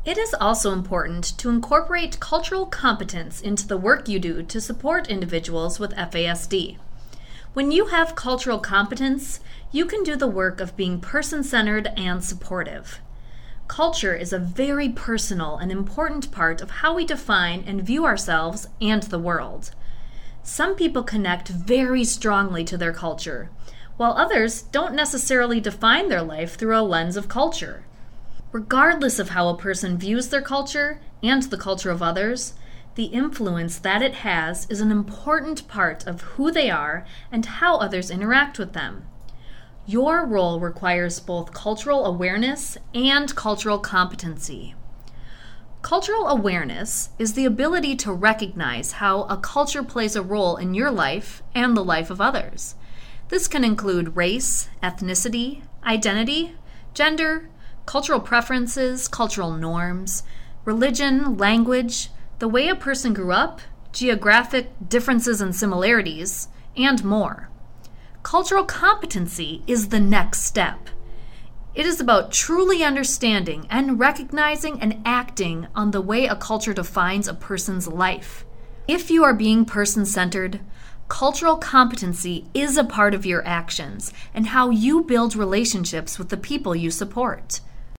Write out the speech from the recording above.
It is also important to incorporate cultural competence into the work you do to support individuals with FASD. When you have cultural competence, you can do the work of being person-centered and supportive. Culture is a very personal and important part of how we define and view ourselves and the world. Some people connect very strongly to their culture, while others don't necessarily define their life through a lens of culture. Regardless of how a person views their culture and the culture of others, the influence that it has is an important part of who they are and how others interact with them. Your role requires both cultural awareness and cultural competency. Cultural awareness is the ability to recognize how a culture plays a role in your life and the life of others. This can include race, ethnicity, identity, gender, cultural preferences, cultural norms, religion, language, the way a person grew up, geographic differences and similarities, and more. Cultural competency is the next step. It is about truly understanding and recognizing and acting on the way a culture defines a person's life. If you are being person-centered, cultural competency is a part of your actions and how you build relationships with the people you support.